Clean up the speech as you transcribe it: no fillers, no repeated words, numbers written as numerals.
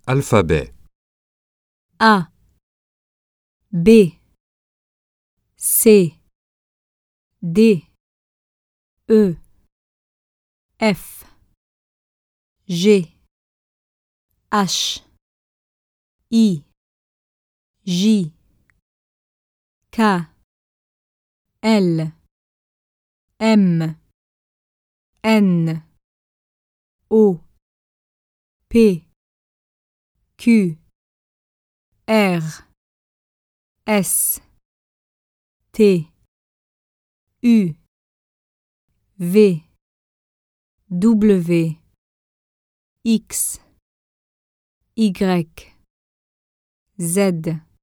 Alphabet. A, B, C, D, E, F, G, H, I, J, K, L, M, N, O, P, Q, R, S, T, U, V, W, X, Y, Z.